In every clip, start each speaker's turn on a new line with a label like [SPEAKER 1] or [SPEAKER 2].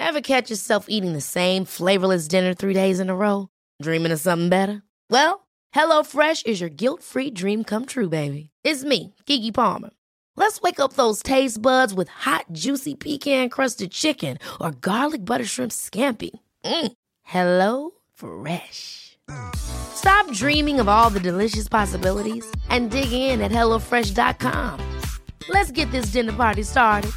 [SPEAKER 1] Ever catch yourself eating the same flavorless dinner 3 days in a row? Dreaming of something better? Well, HelloFresh is your guilt-free dream come true, baby. It's me, Keke Palmer. Let's wake up those taste buds with hot, juicy pecan-crusted chicken or garlic butter shrimp scampi. Hello Fresh. Stop dreaming of all the delicious possibilities and dig in at HelloFresh.com. Let's get this dinner party started.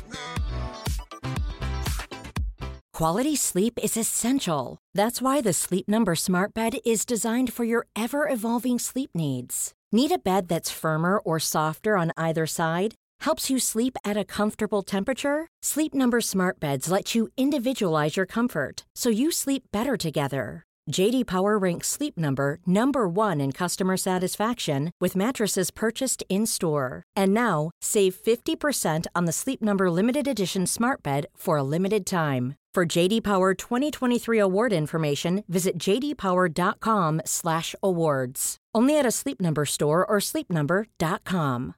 [SPEAKER 2] Quality sleep is essential. That's why the Sleep Number Smart Bed is designed for your ever-evolving sleep needs. Need a bed that's firmer or softer on either side? Helps you sleep at a comfortable temperature? Sleep Number Smart Beds let you individualize your comfort, so you sleep better together. J.D. Power ranks Sleep Number number 1 in customer satisfaction with mattresses purchased in-store. And now, save 50% on the Sleep Number Limited Edition Smart Bed for a limited time. For J.D. Power 2023 award information, visit jdpower.com/awards. Only at a Sleep Number store or sleepnumber.com.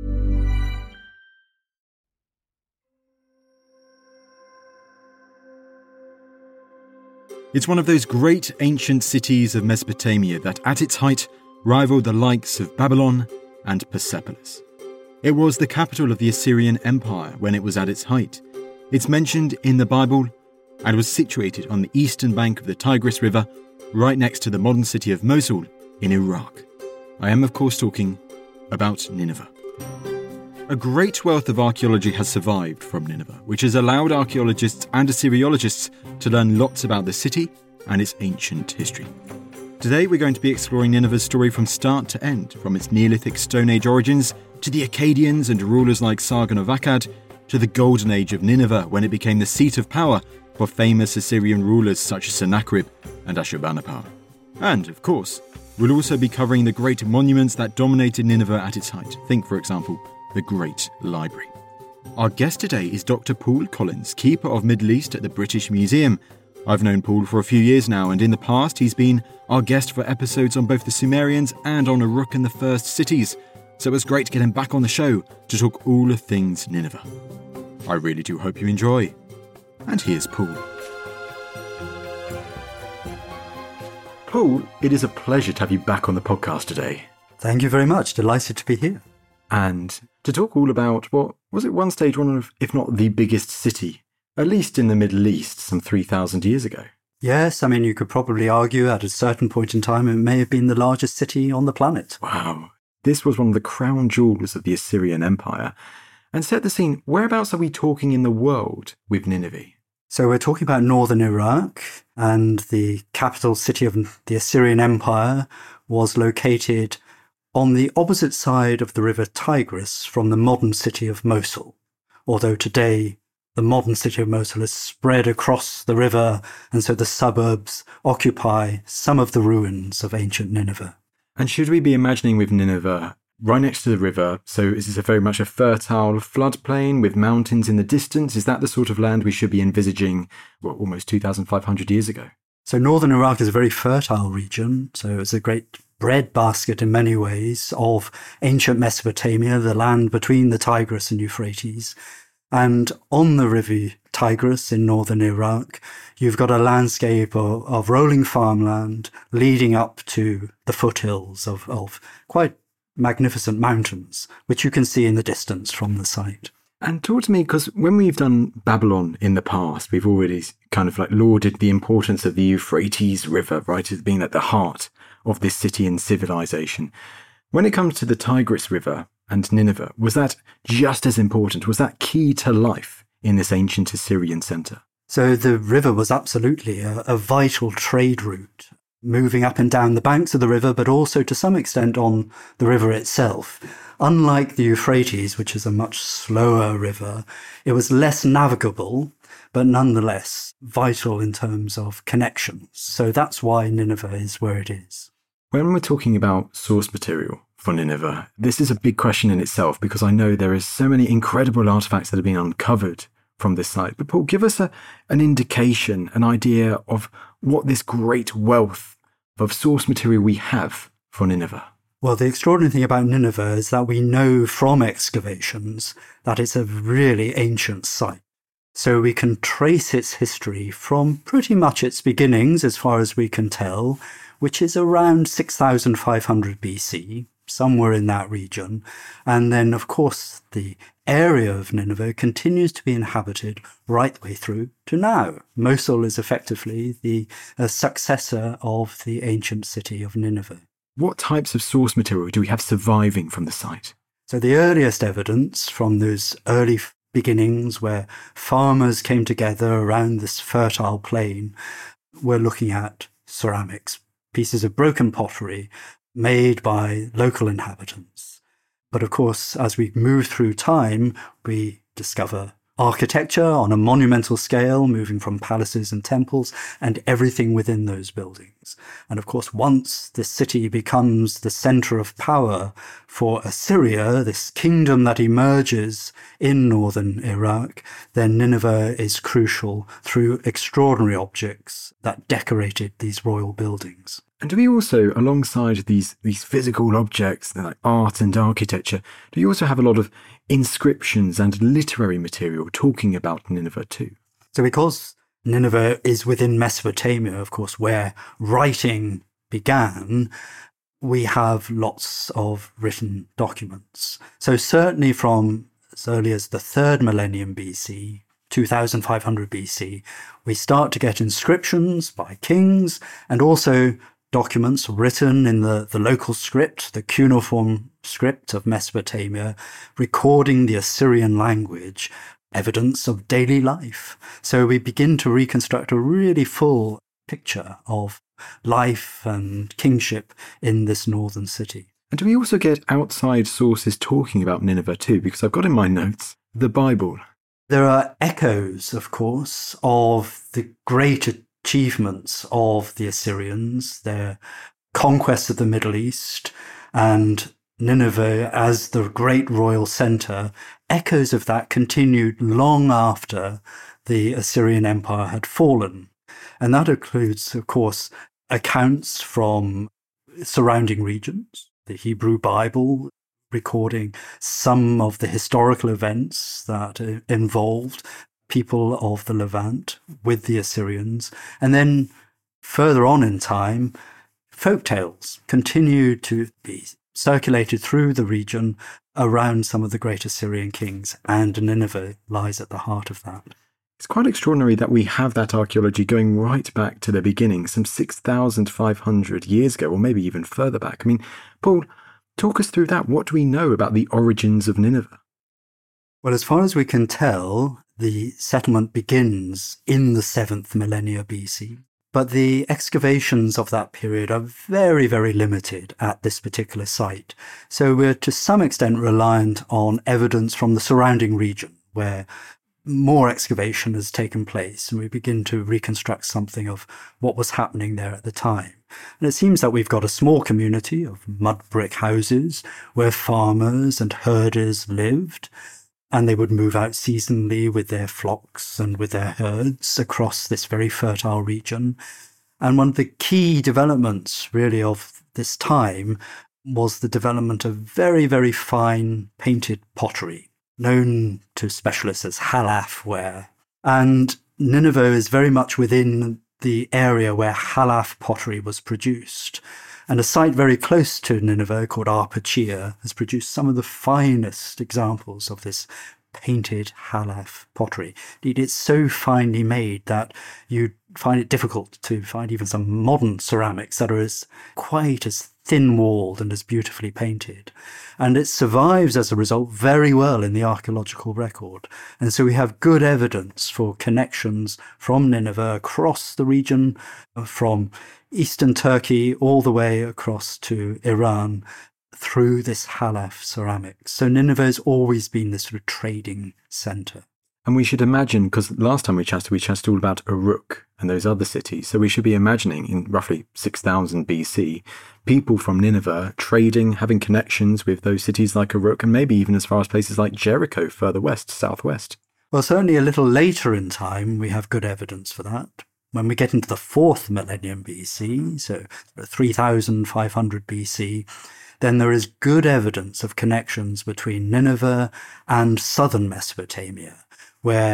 [SPEAKER 3] It's one of those great ancient cities of Mesopotamia that at its height rivaled the likes of Babylon and Persepolis. It was the capital of the Assyrian Empire when it was at its height. It's mentioned in the Bible and was situated on the eastern bank of the Tigris River, right next to the modern city of Mosul in Iraq. I am, of course, talking about Nineveh. A great wealth of archaeology has survived from Nineveh, which has allowed archaeologists and Assyriologists to learn lots about the city and its ancient history. Today we're going to be exploring Nineveh's story from start to end, from its Neolithic Stone Age origins to the Akkadians and rulers like Sargon of Akkad, to the Golden Age of Nineveh when it became the seat of power for famous Assyrian rulers such as Sennacherib and Ashurbanipal. And, of course, we'll also be covering the great monuments that dominated Nineveh at its height. Think, for example, the Great Library. Our guest today is Dr. Paul Collins, Keeper of Middle East at the British Museum. I've known Paul for a few years now, and in the past he's been our guest for episodes on both the Sumerians and on Uruk and the First Cities, so it was great to get him back on the show to talk all of things Nineveh. I really do hope you enjoy. And here's Paul. Paul, it is a pleasure to have you back on the podcast today.
[SPEAKER 4] Thank you very much. Delighted to be here.
[SPEAKER 3] And to talk all about what was at one stage one of, if not the biggest city, at least in the Middle East, some 3,000 years ago.
[SPEAKER 4] Yes, I mean, you could probably argue at a certain point in time it may have been the largest city on the planet.
[SPEAKER 3] Wow. This was one of the crown jewels of the Assyrian Empire. And set the scene, whereabouts are we talking in the world with Nineveh?
[SPEAKER 4] So we're talking about northern Iraq, and the capital city of the Assyrian Empire was located on the opposite side of the river Tigris from the modern city of Mosul. Although today the modern city of Mosul is spread across the river, and so the suburbs occupy some of the ruins of ancient Nineveh.
[SPEAKER 3] And should we be imagining with Nineveh right next to the river, so is this very much a fertile floodplain with mountains in the distance? Is that the sort of land we should be envisaging almost 2,500 years ago?
[SPEAKER 4] So northern Iraq is a very fertile region, so it's a great breadbasket in many ways of ancient Mesopotamia, the land between the Tigris and Euphrates. And on the river Tigris in northern Iraq, you've got a landscape of rolling farmland leading up to the foothills of quite magnificent mountains, which you can see in the distance from the site.
[SPEAKER 3] And talk to me, because when we've done Babylon in the past, we've already kind of lauded the importance of the Euphrates River, right, as being at the heart of this city and civilization. When it comes to the Tigris River and Nineveh, was that just as important? Was that key to life in this ancient Assyrian centre?
[SPEAKER 4] So the river was absolutely a vital trade route, moving up and down the banks of the river, but also to some extent on the river itself. Unlike the Euphrates, which is a much slower river, it was less navigable, but nonetheless vital in terms of connections. So that's why Nineveh is where it is.
[SPEAKER 3] When we're talking about source material for Nineveh, this is a big question in itself, because I know there is so many incredible artifacts that have been uncovered from this site. But Paul, give us an indication, an idea of what this great wealth of source material we have for Nineveh.
[SPEAKER 4] Well, the extraordinary thing about Nineveh is that we know from excavations that it's a really ancient site. So we can trace its history from pretty much its beginnings, as far as we can tell, which is around 6,500 BC, somewhere in that region. And then, of course, the area of Nineveh continues to be inhabited right the way through to now. Mosul is effectively the successor of the ancient city of Nineveh.
[SPEAKER 3] What types of source material do we have surviving from the site?
[SPEAKER 4] So the earliest evidence from those early beginnings where farmers came together around this fertile plain, we're looking at ceramics, pieces of broken pottery made by local inhabitants. But of course, as we move through time, we discover architecture on a monumental scale, moving from palaces and temples and everything within those buildings. And of course, once this city becomes the center of power for Assyria, this kingdom that emerges in northern Iraq, then Nineveh is crucial through extraordinary objects that decorated these royal buildings.
[SPEAKER 3] And do we also, alongside these physical objects like art and architecture, do you also have a lot of inscriptions and literary material talking about Nineveh too?
[SPEAKER 4] So because Nineveh is within Mesopotamia, of course, where writing began, we have lots of written documents. So certainly from as early as the 3rd millennium BC, 2500 BC, we start to get inscriptions by kings and also documents written in the local script, the cuneiform script of Mesopotamia, recording the Assyrian language, evidence of daily life. So we begin to reconstruct a really full picture of life and kingship in this northern city.
[SPEAKER 3] And do we also get outside sources talking about Nineveh too? Because I've got in my notes the Bible.
[SPEAKER 4] There are echoes, of course, of the great achievements of the Assyrians, their conquest of the Middle East, and Nineveh as the great royal center. Echoes of that continued long after the Assyrian Empire had fallen. And that includes, of course, accounts from surrounding regions, the Hebrew Bible recording some of the historical events that involved people of the Levant with the Assyrians. And then further on in time, folk tales continued to be circulated through the region around some of the great Assyrian kings, and Nineveh lies at the heart of that.
[SPEAKER 3] It's quite extraordinary that we have that archaeology going right back to the beginning, some 6,500 years ago, or maybe even further back. I mean, Paul, talk us through that. What do we know about the origins of Nineveh?
[SPEAKER 4] Well, as far as we can tell, the settlement begins in the 7th millennia BC, but the excavations of that period are very, very limited at this particular site. So we're to some extent reliant on evidence from the surrounding region, where more excavation has taken place, and we begin to reconstruct something of what was happening there at the time. And it seems that we've got a small community of mud brick houses where farmers and herders lived, and they would move out seasonally with their flocks and with their herds across this very fertile region. And one of the key developments, really, of this time was the development of very, very fine painted pottery, known to specialists as halaf ware. And Nineveh is very much within the area where halaf pottery was produced. And a site very close to Nineveh called Arpachir has produced some of the finest examples of this painted halaf pottery. Indeed, it's so finely made that you'd find it difficult to find even some modern ceramics that are quite as thin-walled and as beautifully painted. And it survives as a result very well in the archaeological record. And so we have good evidence for connections from Nineveh across the region, from eastern Turkey all the way across to Iran through this halaf ceramics. So Nineveh has always been this sort of trading center.
[SPEAKER 3] And we should imagine, because last time we chatted all about Uruk and those other cities, so we should be imagining in roughly 6000 BC, people from Nineveh trading, having connections with those cities like Uruk, and maybe even as far as places like Jericho further west, southwest.
[SPEAKER 4] Well, certainly a little later in time, we have good evidence for that. When we get into the 4th millennium BC, so 3500 BC, then there is good evidence of connections between Nineveh and southern Mesopotamia, where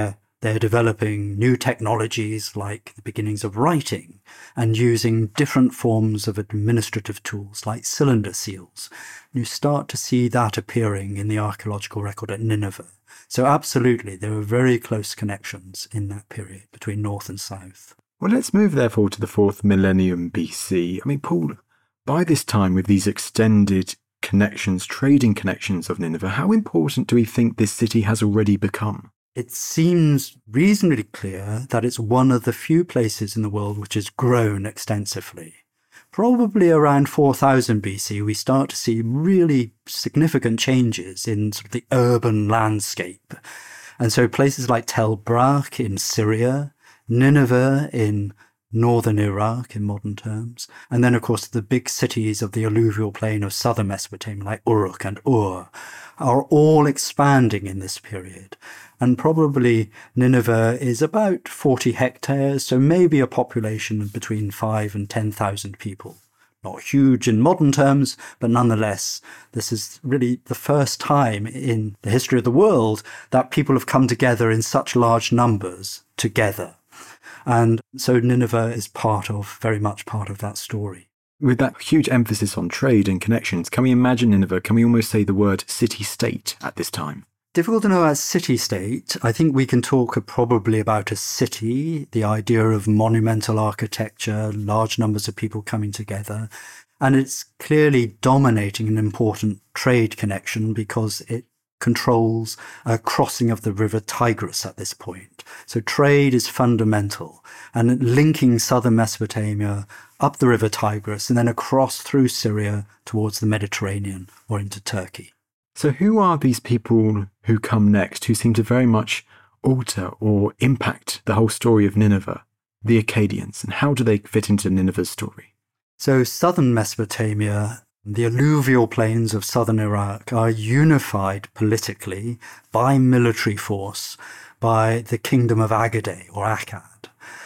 [SPEAKER 4] They're developing new technologies like the beginnings of writing and using different forms of administrative tools like cylinder seals. You start to see that appearing in the archaeological record at Nineveh. So absolutely, there were very close connections in that period between north and south.
[SPEAKER 3] Well, let's move therefore to the 4th millennium BC. I mean, Paul, by this time with these extended connections, trading connections of Nineveh, how important do we think this city has already become?
[SPEAKER 4] It seems reasonably clear that it's one of the few places in the world which has grown extensively. Probably around 4000 BC, we start to see really significant changes in sort of the urban landscape. And so places like Tel Brak in Syria, Nineveh in northern Iraq in modern terms, and then of course the big cities of the alluvial plain of southern Mesopotamia like Uruk and Ur are all expanding in this period. And probably Nineveh is about 40 hectares, so maybe a population of between 5 and 10,000 people. Not huge in modern terms, but nonetheless, this is really the first time in the history of the world that people have come together in such large numbers together. And so Nineveh is very much part of that story.
[SPEAKER 3] With that huge emphasis on trade and connections, can we imagine Nineveh, can we almost say the word city-state at this time?
[SPEAKER 4] Difficult to know about city-state. I think we can talk probably about a city, the idea of monumental architecture, large numbers of people coming together. And it's clearly dominating an important trade connection because it controls a crossing of the river Tigris at this point. So trade is fundamental, and linking southern Mesopotamia up the river Tigris and then across through Syria towards the Mediterranean or into Turkey.
[SPEAKER 3] So who are these people who come next, who seem to very much alter or impact the whole story of Nineveh, the Akkadians, and how do they fit into Nineveh's story?
[SPEAKER 4] So southern Mesopotamia, the alluvial plains of southern Iraq, are unified politically by military force, by the kingdom of Agaday or Akkad.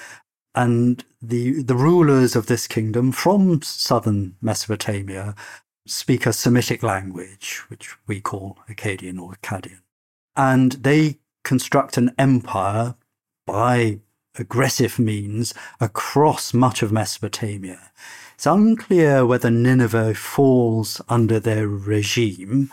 [SPEAKER 4] And the rulers of this kingdom from southern Mesopotamia speak a Semitic language, which we call Akkadian or Akkadian. And they construct an empire by aggressive means across much of Mesopotamia. It's unclear whether Nineveh falls under their regime,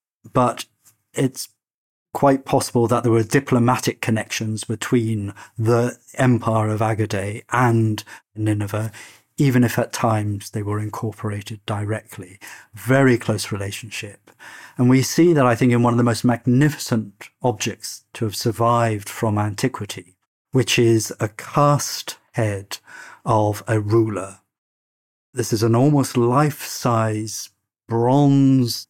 [SPEAKER 4] but it's quite possible that there were diplomatic connections between the empire of Agaday and Nineveh, even if at times they were incorporated directly. Very close relationship. And we see that, I think, in one of the most magnificent objects to have survived from antiquity, which is a cast head of a ruler. This is an almost life-size bronze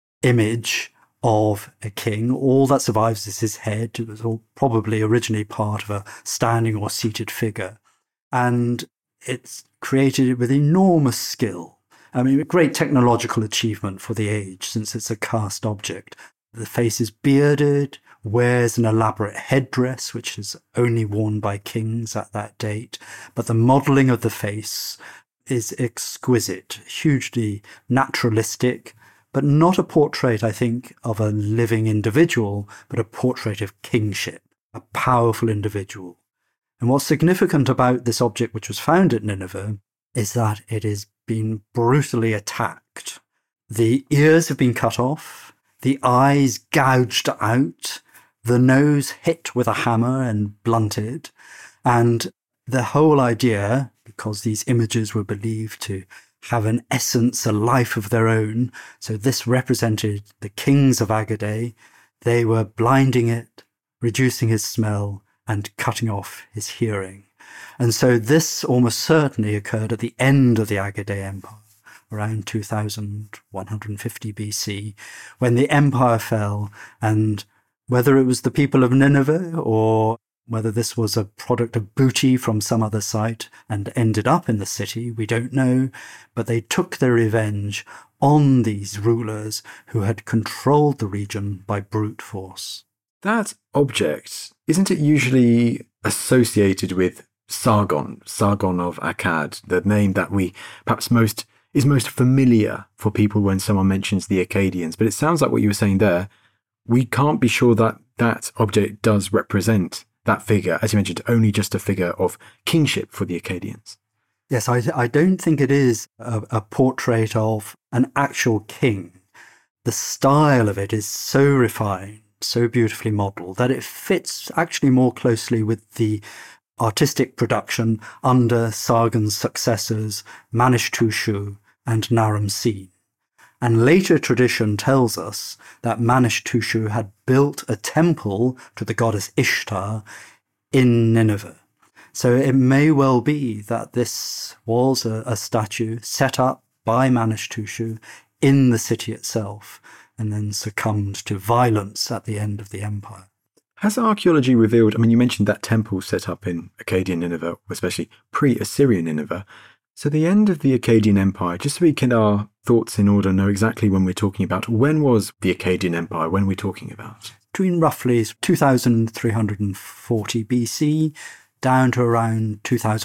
[SPEAKER 4] image of a king. All that survives is his head. It was all probably originally part of a standing or seated figure. And it's created with enormous skill. I mean, a great technological achievement for the age, since it's a cast object. The face is bearded, wears an elaborate headdress, which is only worn by kings at that date. But the modelling of the face is exquisite, hugely naturalistic, but not a portrait, I think, of a living individual, but a portrait of kingship, a powerful individual. And what's significant about this object, which was found at Nineveh, is that it has been brutally attacked. The ears have been cut off, the eyes gouged out, the nose hit with a hammer and blunted, and the whole idea, because these images were believed to have an essence, a life of their own, so this represented the kings of Agaday, they were blinding it, reducing his smell, and cutting off his hearing. And so this almost certainly occurred at the end of the Agaday Empire, around 2150 BC, when the empire fell, and whether it was the people of Nineveh or whether this was a product of booty from some other site and ended up in the city, we don't know, but they took their revenge on these rulers who had controlled the region by brute force.
[SPEAKER 3] That object, isn't it usually associated with Sargon of Akkad, the name that we perhaps is most familiar for people when someone mentions the Akkadians? But it sounds like what you were saying there, we can't be sure that that object does represent that figure, as you mentioned, only just a figure of kingship for the Akkadians.
[SPEAKER 4] Yes, I don't think it is a portrait of an actual king. The style of it is so refined, so beautifully modelled, that it fits actually more closely with the artistic production under Sargon's successors, Manish-Tushu and Naram-Sin. And later tradition tells us that Manish-Tushu had built a temple to the goddess Ishtar in Nineveh. So it may well be that this was a statue set up by Manish-Tushu in the city itself and then succumbed to violence at the end of the empire.
[SPEAKER 3] Has archaeology revealed, you mentioned that temple set up in Akkadian Nineveh, especially pre-Assyrian Nineveh. So the end of the Akkadian Empire, just so we can our thoughts in order, know exactly when we're talking about, when was the Akkadian Empire, when we're talking about?
[SPEAKER 4] Between roughly 2340 BC down to around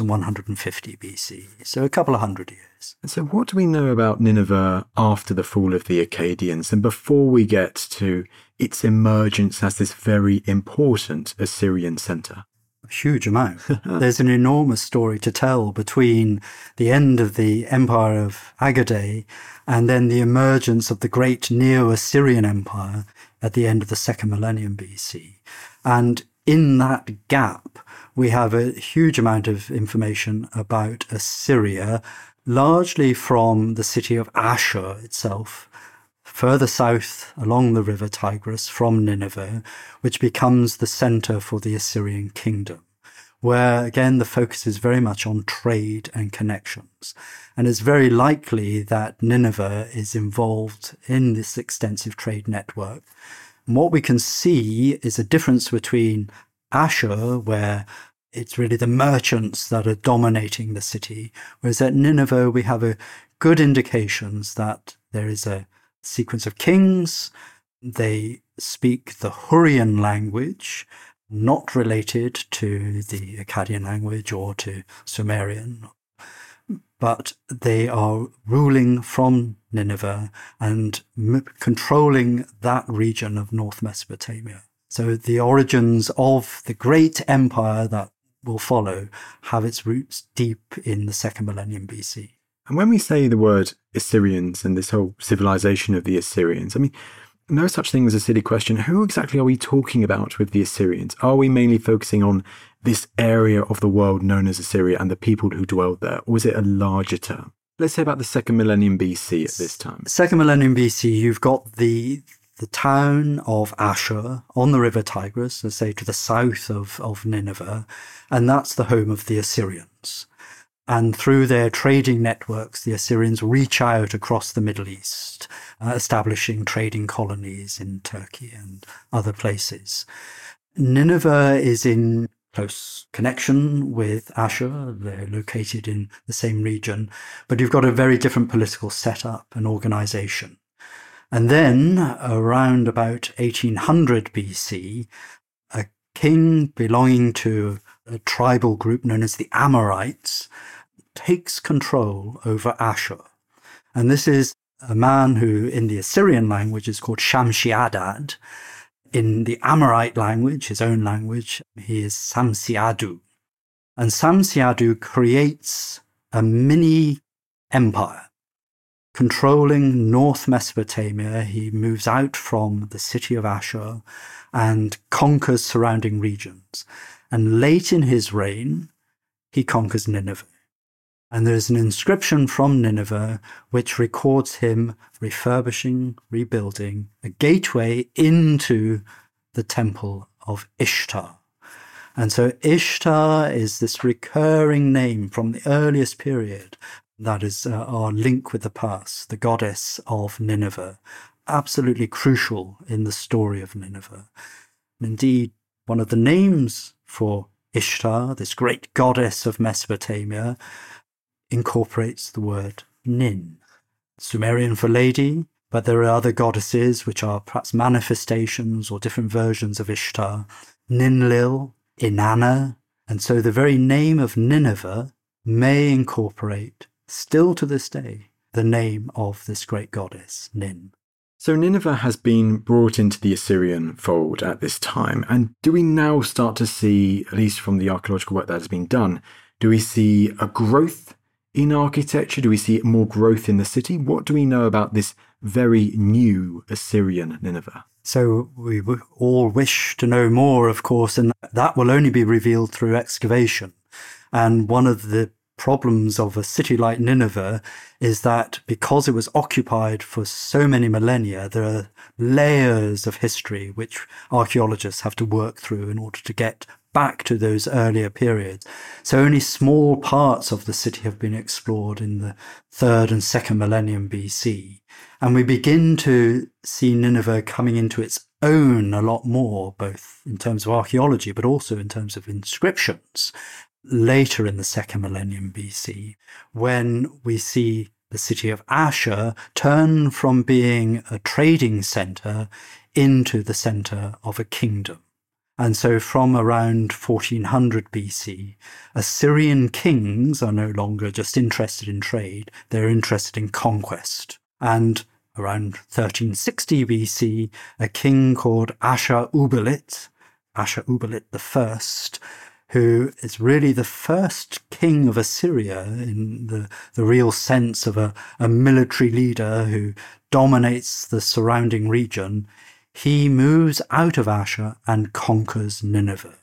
[SPEAKER 4] 2150 BC, so a couple of hundred years.
[SPEAKER 3] And so what do we know about Nineveh after the fall of the Akkadians and before we get to its emergence as this very important Assyrian centre?
[SPEAKER 4] A huge amount. There's an enormous story to tell between the end of the Empire of Agaday and then the emergence of the great Neo-Assyrian Empire at the end of the second millennium BC. And in that gap, we have a huge amount of information about Assyria, largely from the city of Ashur itself, further south along the river Tigris from Nineveh, which becomes the center for the Assyrian kingdom, where again the focus is very much on trade and connections. And it's very likely that Nineveh is involved in this extensive trade network. And what we can see is a difference between Ashur, where it's really the merchants that are dominating the city, whereas at Nineveh we have good indications that there is a sequence of kings. They speak the Hurrian language, not related to the Akkadian language or to Sumerian, but they are ruling from Nineveh and controlling that region of North Mesopotamia. So the origins of the great empire that will follow have its roots deep in the second millennium BC.
[SPEAKER 3] And when we say the word Assyrians and this whole civilization of the Assyrians, no such thing as a silly question. Who exactly are we talking about with the Assyrians? Are we mainly focusing on this area of the world known as Assyria and the people who dwelled there, or is it a larger term? Let's say about the second millennium BC at this time.
[SPEAKER 4] Second millennium BC, you've got the town of Ashur on the river Tigris, let's say to the south of Nineveh, and that's the home of the Assyrians. And through their trading networks, the Assyrians reach out across the Middle East, establishing trading colonies in Turkey and other places. Nineveh is in close connection with Ashur. They're located in the same region, but you've got a very different political setup and organization. And then, around about 1800 BC, a king belonging to a tribal group known as the Amorites takes control over Ashur. And this is a man who, in the Assyrian language, is called Shamshi-Adad. In the Amorite language, his own language, he is Samsi-Adu. And Samsi-Adu creates a mini empire. Controlling North Mesopotamia, he moves out from the city of Ashur and conquers surrounding regions. And late in his reign, he conquers Nineveh. And there's an inscription from Nineveh which records him refurbishing, rebuilding a gateway into the temple of Ishtar. And so Ishtar is this recurring name from the earliest period. That is our link with the past, the goddess of Nineveh, absolutely crucial in the story of Nineveh. And indeed, one of the names for Ishtar, this great goddess of Mesopotamia, incorporates the word Nin, Sumerian for lady, but there are other goddesses which are perhaps manifestations or different versions of Ishtar, Ninlil, Inanna, and so the very name of Nineveh may incorporate, still to this day, the name of this great goddess, Nin.
[SPEAKER 3] So Nineveh has been brought into the Assyrian fold at this time. And do we now start to see, at least from the archaeological work that has been done, do we see a growth in architecture? Do we see more growth in the city? What do we know about this very new Assyrian Nineveh?
[SPEAKER 4] So we all wish to know more, of course, and that will only be revealed through excavation. And one of the problems of a city like Nineveh is that because it was occupied for so many millennia, there are layers of history which archaeologists have to work through in order to get back to those earlier periods. So only small parts of the city have been explored in the 3rd and 2nd millennium BC. And we begin to see Nineveh coming into its own a lot more, both in terms of archaeology, but also in terms of inscriptions, later in the 2nd millennium BC, when we see the city of Ashur turn from being a trading centre into the centre of a kingdom. And so from around 1400 BC, Assyrian kings are no longer just interested in trade, they're interested in conquest. And around 1360 BC, a king called Ashur-uballit I, who is really the first king of Assyria in the real sense of a military leader who dominates the surrounding region, he moves out of Ashur and conquers Nineveh.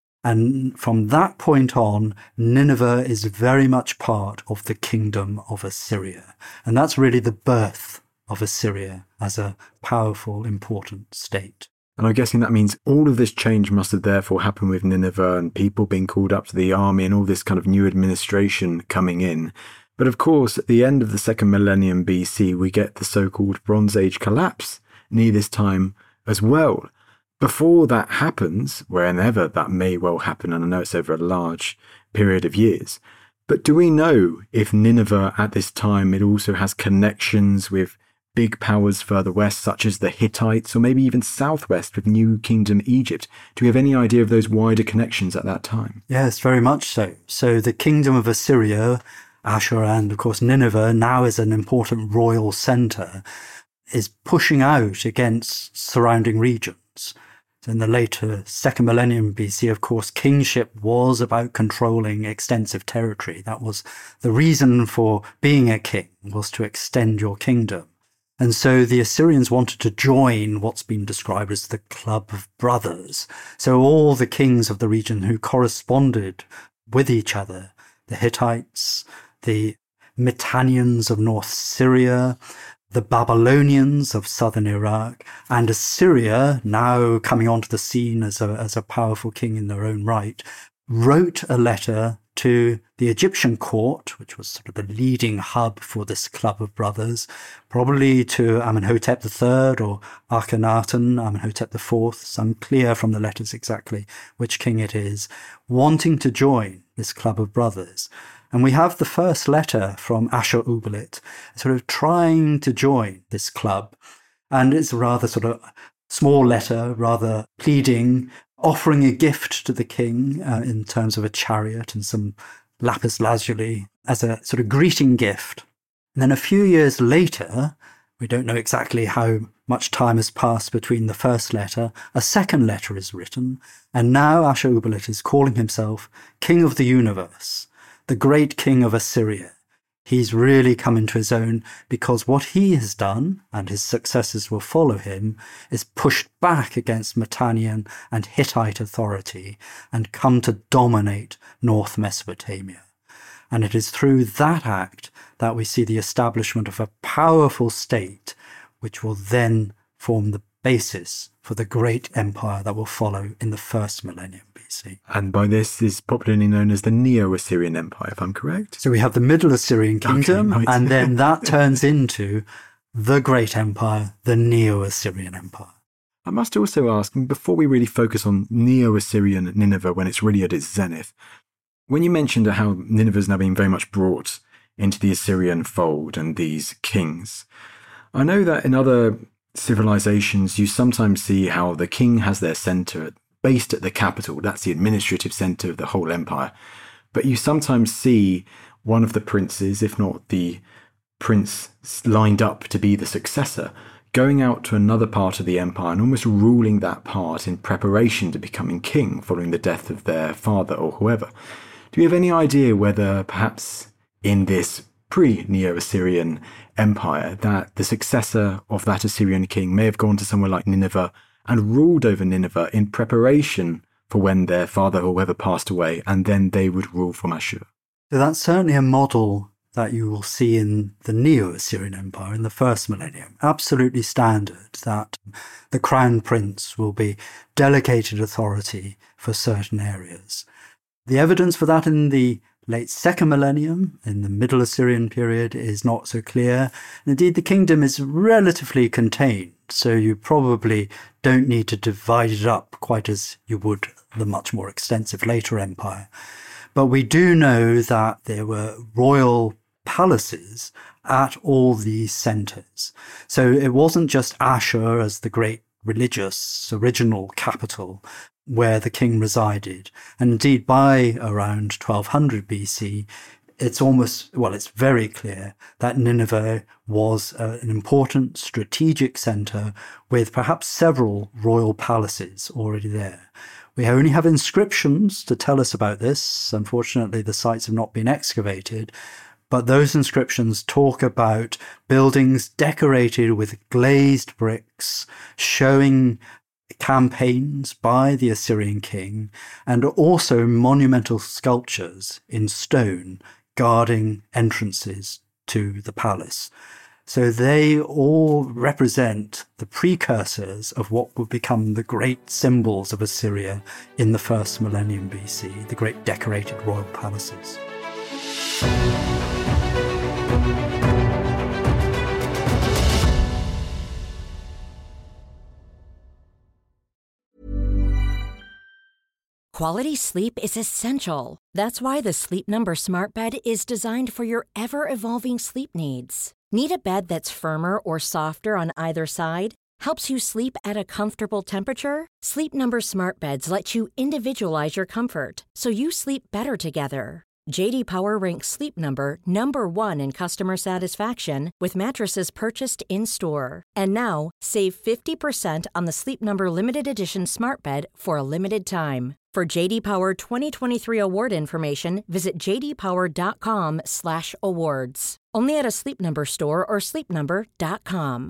[SPEAKER 4] And from that point on, Nineveh is very much part of the kingdom of Assyria. And that's really the birth of Assyria as a powerful, important state.
[SPEAKER 3] And I'm guessing that means all of this change must have therefore happened with Nineveh and people being called up to the army and all this kind of new administration coming in. But of course, at the end of the 2nd millennium BC, we get the so-called Bronze Age collapse near this time as well. Before that happens, whenever that may well happen, and I know it's over a large period of years, but do we know if Nineveh at this time, it also has connections with big powers further west, such as the Hittites, or maybe even southwest with New Kingdom Egypt? Do we have any idea of those wider connections at that time?
[SPEAKER 4] Yes, very much so. So the kingdom of Assyria, Ashur, and of course Nineveh, now is an important royal centre, is pushing out against surrounding regions. So in the later 2nd millennium BC, of course, kingship was about controlling extensive territory. That was the reason for being a king, was to extend your kingdom. And so the Assyrians wanted to join what's been described as the Club of Brothers. So all the kings of the region who corresponded with each other, the Hittites, the Mitannians of North Syria, the Babylonians of southern Iraq, and Assyria, now coming onto the scene as a powerful king in their own right, wrote a letter to the Egyptian court, which was sort of the leading hub for this Club of Brothers, probably to Amenhotep III or Akhenaten, Amenhotep IV. It's unclear from the letters exactly which king it is, wanting to join this Club of Brothers. And we have the first letter from Ashur-uballit, sort of trying to join this club. And it's a rather sort of small letter, rather pleading, offering a gift to the king in terms of a chariot and some lapis lazuli as a sort of greeting gift. And then a few years later, we don't know exactly how much time has passed between the first letter, a second letter is written, and now Ashur-uballit is calling himself King of the Universe, the great king of Assyria. He's really come into his own because what he has done, and his successors will follow him, is pushed back against Mitannian and Hittite authority and come to dominate North Mesopotamia. And it is through that act that we see the establishment of a powerful state, which will then form the basis for the great empire that will follow in the 1st millennium BC.
[SPEAKER 3] And by this is popularly known as the Neo-Assyrian Empire, if I'm correct?
[SPEAKER 4] So we have the Middle Assyrian Kingdom,
[SPEAKER 3] okay, right.
[SPEAKER 4] And then that turns into the great empire, the Neo-Assyrian Empire.
[SPEAKER 3] I must also ask, before we really focus on Neo-Assyrian Nineveh when it's really at its zenith, when you mentioned how Nineveh's now been very much brought into the Assyrian fold and these kings, I know that in other civilizations you sometimes see how the king has their centre based at the capital. That's the administrative centre of the whole empire. But you sometimes see one of the princes, if not the prince lined up to be the successor, going out to another part of the empire and almost ruling that part in preparation to becoming king following the death of their father or whoever. Do you have any idea whether perhaps in this pre-Neo-Assyrian empire that the successor of that Assyrian king may have gone to somewhere like Nineveh and ruled over Nineveh in preparation for when their father or whoever passed away, and then they would rule from Ashur?
[SPEAKER 4] So that's certainly a model that you will see in the Neo-Assyrian Empire in the first millennium. Absolutely standard that the crown prince will be delegated authority for certain areas. The evidence for that in the late second millennium, in the Middle Assyrian period, is not so clear. Indeed, the kingdom is relatively contained, so you probably don't need to divide it up quite as you would the much more extensive later empire. But we do know that there were royal palaces at all these centres. So it wasn't just Ashur as the great religious original capital where the king resided. And indeed, by around 1200 BC, it's very clear that Nineveh was an important strategic centre with perhaps several royal palaces already there. We only have inscriptions to tell us about this. Unfortunately, the sites have not been excavated. But those inscriptions talk about buildings decorated with glazed bricks, showing campaigns by the Assyrian king, and also monumental sculptures in stone guarding entrances to the palace. So they all represent the precursors of what would become the great symbols of Assyria in the first millennium BC, the great decorated royal palaces.
[SPEAKER 2] Quality sleep is essential. That's why the Sleep Number Smart Bed is designed for your ever-evolving sleep needs. Need a bed that's firmer or softer on either side? Helps you sleep at a comfortable temperature? Sleep Number Smart Beds let you individualize your comfort, so you sleep better together. J.D. Power ranks Sleep Number number 1 in customer satisfaction with mattresses purchased in-store. And now, save 50% on the Sleep Number Limited Edition Smart Bed for a limited time. For J.D. Power 2023 award information, visit jdpower.com/awards. Only at a Sleep Number store or sleepnumber.com.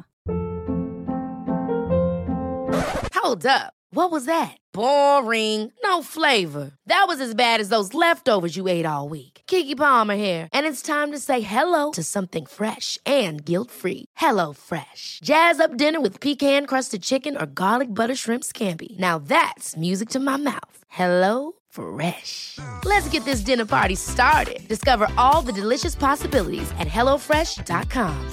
[SPEAKER 1] Hold up. What was that? Boring. No flavor. That was as bad as those leftovers you ate all week. Keke Palmer here, and it's time to say hello to something fresh and guilt-free. Hello Fresh. Jazz up dinner with pecan-crusted chicken or garlic butter shrimp scampi. Now that's music to my mouth. Hello Fresh. Let's get this dinner party started. Discover all the delicious possibilities at hellofresh.com.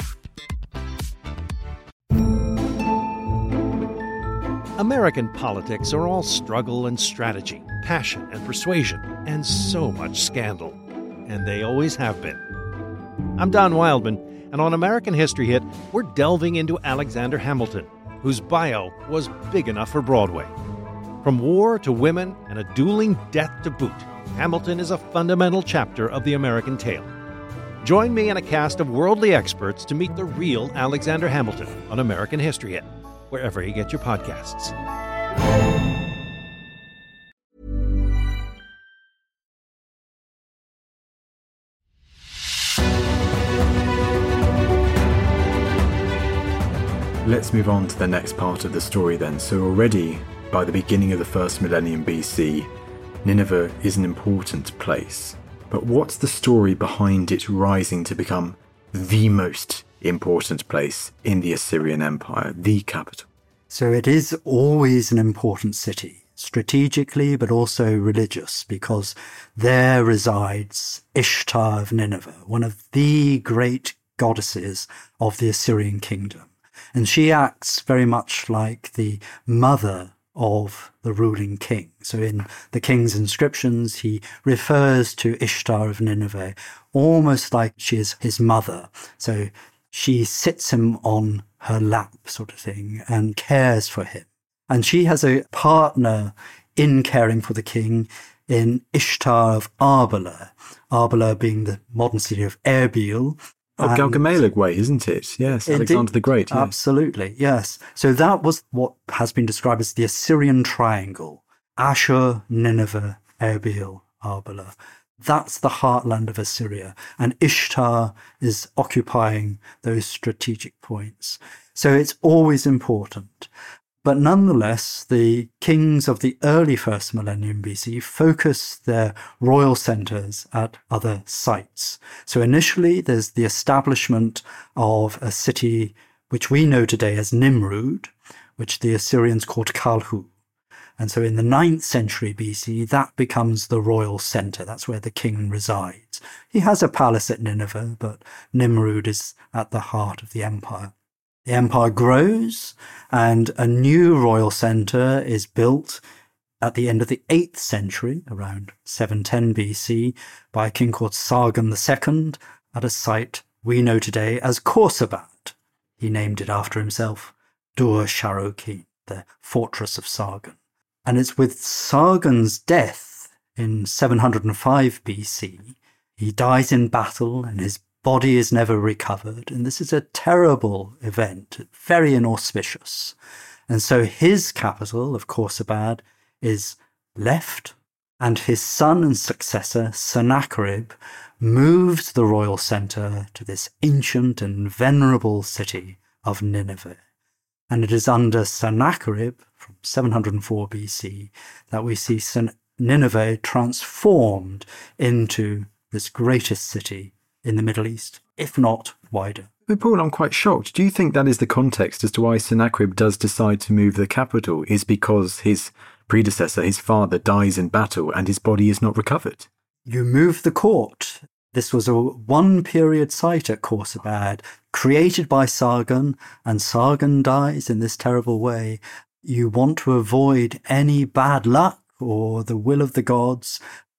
[SPEAKER 5] American politics are all struggle and strategy, passion and persuasion, and so much scandal. And they always have been. I'm Don Wildman, and on American History Hit, we're delving into Alexander Hamilton, whose bio was big enough for Broadway. From war to women and a dueling death to boot, Hamilton is a fundamental chapter of the American tale. Join me and a cast of worldly experts to meet the real Alexander Hamilton on American History Hit, wherever you get your podcasts.
[SPEAKER 3] Let's move on to the next part of the story then. So already, by the beginning of the first millennium BC, Nineveh is an important place. But what's the story behind it rising to become the most important place in the Assyrian Empire, the capital?
[SPEAKER 4] So it is always an important city, strategically, but also religious, because there resides Ishtar of Nineveh, one of the great goddesses of the Assyrian kingdom. And she acts very much like the mother of the ruling king. So in the king's inscriptions, he refers to Ishtar of Nineveh almost like she is his mother. So she sits him on her lap, sort of thing, and cares for him. And she has a partner in caring for the king in Ishtar of Arbela, Arbela being the modern city of Erbil.
[SPEAKER 3] Gaugamela way, isn't it? Yes,
[SPEAKER 4] Indeed.
[SPEAKER 3] Alexander the Great. Yeah.
[SPEAKER 4] Absolutely, yes. So that was what has been described as the Assyrian Triangle. Ashur, Nineveh, Erbil, Arbela. That's the heartland of Assyria. And Ishtar is occupying those strategic points. So it's always important. But nonetheless, the kings of the early first millennium BC focused their royal centers at other sites. So initially, there's the establishment of a city which we know today as Nimrud, which the Assyrians called Kalhu. And so in the 9th century BC, that becomes the royal center. That's where the king resides. He has a palace at Nineveh, but Nimrud is at the heart of the empire. The empire grows, and a new royal center is built at the end of the 8th century, around 710 BC, by a king called Sargon II at a site we know today as Khorsabad. He named it after himself, Dur-Sharrukin, the fortress of Sargon. And it's with Sargon's death in 705 BC. He dies in battle and his body is never recovered. And this is a terrible event, very inauspicious. And so his capital of Khorsabad is left, and his son and successor, Sennacherib, moves the royal center to this ancient and venerable city of Nineveh. And it is under Sennacherib, from 704 BC, that we see Nineveh transformed into this greatest city in the Middle East, if not wider.
[SPEAKER 3] But Paul, I'm quite shocked. Do you think that is the context as to why Sennacherib does decide to move the capital, is because his predecessor, his father, dies in battle and his body is not recovered?
[SPEAKER 4] You move the court. This was a one-period site at Khorsabad, created by Sargon, and Sargon dies in this terrible way. You want to avoid any bad luck or the will of the gods,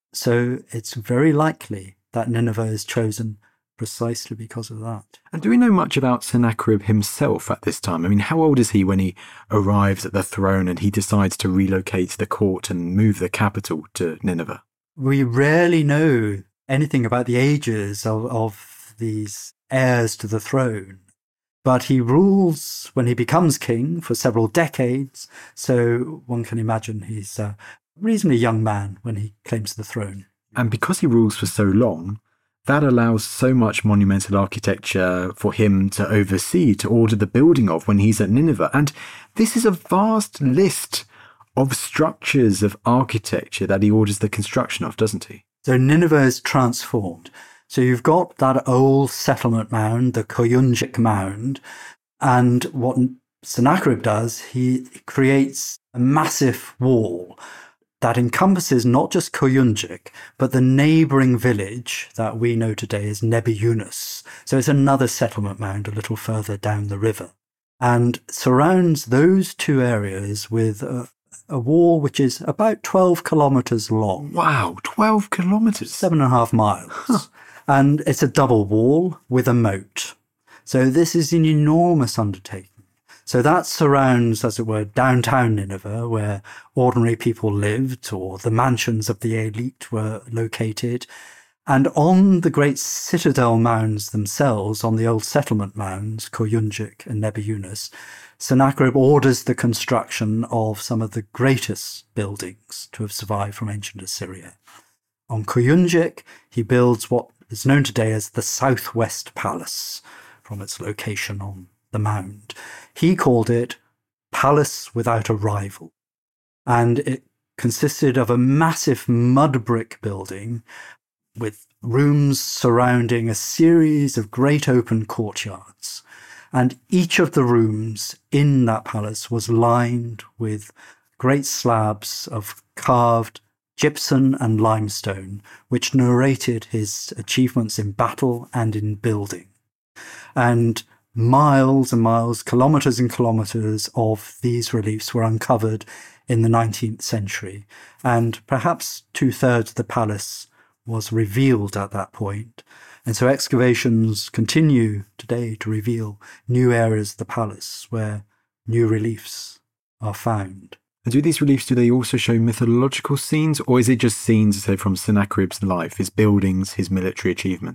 [SPEAKER 4] so it's very likely that Nineveh is chosen precisely because of that.
[SPEAKER 3] And do we know much about Sennacherib himself at this time? I mean, how old is he when he arrives at the throne and he decides to relocate the court and move the capital to Nineveh?
[SPEAKER 4] We rarely know anything about the ages of these heirs to the throne. But he rules when he becomes king for several decades, so one can imagine he's a reasonably young man when he claims the throne.
[SPEAKER 3] And because he rules for so long, that allows so much monumental architecture for him to oversee, to order the building of when he's at Nineveh. And this is a vast list of structures of architecture that he orders the construction of, doesn't he?
[SPEAKER 4] So Nineveh is transformed. So you've got that old settlement mound, the Koyunjik mound, and what Sennacherib does, he creates a massive wall that encompasses not just Koyunjik, but the neighbouring village that we know today as Nebi Yunus. So it's another settlement mound a little further down the river, and surrounds those two areas with a wall which is about 12 kilometres long.
[SPEAKER 3] Wow, 12 kilometres?
[SPEAKER 4] 7.5 miles. Huh. And it's a double wall with a moat. So this is an enormous undertaking. So that surrounds, as it were, downtown Nineveh, where ordinary people lived, or the mansions of the elite were located. And on the great citadel mounds themselves, on the old settlement mounds, Koyunjik and Nebi Yunus, Sennacherib orders the construction of some of the greatest buildings to have survived from ancient Assyria. On Koyunjik, he builds what is known today as the Southwest Palace, from its location on the mound. He called it Palace Without a Rival, and it consisted of a massive mud brick building with rooms surrounding a series of great open courtyards. And each of the rooms in that palace was lined with great slabs of carved gypsum and limestone, which narrated his achievements in battle and in building. And miles and miles, kilometres and kilometres of these reliefs were uncovered in the 19th century. And perhaps 2/3 of the palace was revealed at that point. And so excavations continue today to reveal new areas of the palace where new reliefs are found.
[SPEAKER 3] And do these reliefs, do they also show mythological scenes, or is it just scenes, say, from Sennacherib's life, his buildings, his military achievements?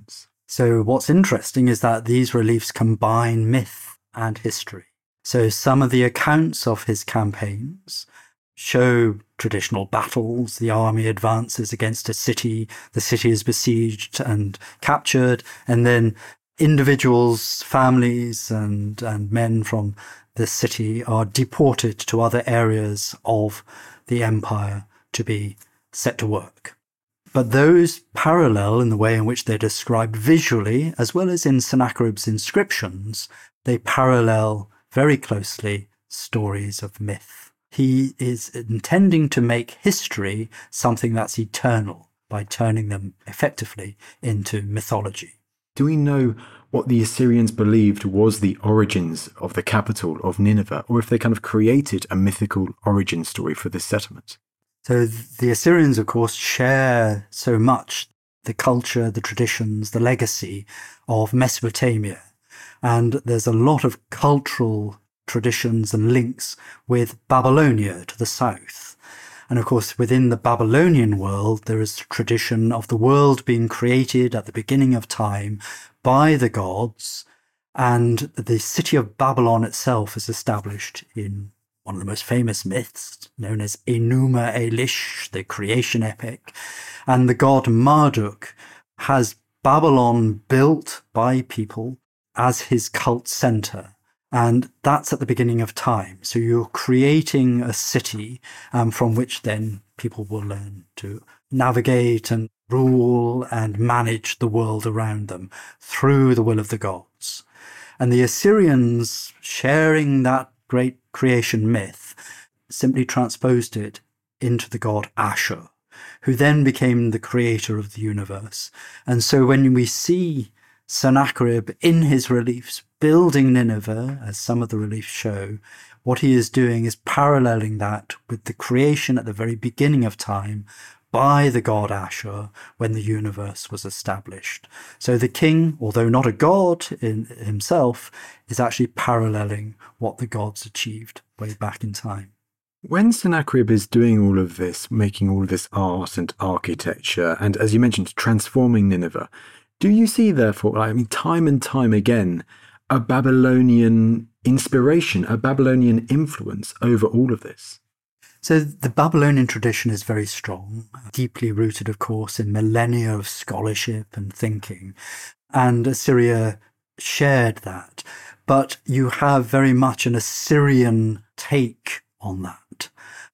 [SPEAKER 4] So what's interesting is that these reliefs combine myth and history. So some of the accounts of his campaigns show traditional battles. The army advances against a city, the city is besieged and captured, and then individuals, families, and men from the city are deported to other areas of the empire to be set to work. But those parallel in the way in which they're described visually, as well as in Sennacherib's inscriptions, they parallel very closely stories of myth. He is intending to make history something that's eternal by turning them effectively into mythology.
[SPEAKER 3] Do we know what the Assyrians believed was the origins of the capital of Nineveh, or if they kind of created a mythical origin story for this settlement?
[SPEAKER 4] So the Assyrians, of course, share so much the culture, the traditions, the legacy of Mesopotamia. And there's a lot of cultural traditions and links with Babylonia to the south. And of course, within the Babylonian world, there is a tradition of the world being created at the beginning of time by the gods. And the city of Babylon itself is established in one of the most famous myths, known as Enuma Elish, the creation epic. And the god Marduk has Babylon built by people as his cult center. And that's at the beginning of time. So you're creating a city from which then people will learn to navigate and rule and manage the world around them through the will of the gods. And the Assyrians, sharing that great creation myth, simply transposed it into the god Ashur, who then became the creator of the universe. And so when we see Sennacherib in his reliefs building Nineveh, as some of the reliefs show, what he is doing is paralleling that with the creation at the very beginning of time by the god Ashur when the universe was established. So the king, although not a god in himself, is actually paralleling what the gods achieved way back in time.
[SPEAKER 3] When Sennacherib is doing all of this, making all of this art and architecture, and as you mentioned, transforming Nineveh, do you see, therefore, time and time again, a Babylonian inspiration, a Babylonian influence over all of this?
[SPEAKER 4] So the Babylonian tradition is very strong, deeply rooted, of course, in millennia of scholarship and thinking. And Assyria shared that. But you have very much an Assyrian take on that.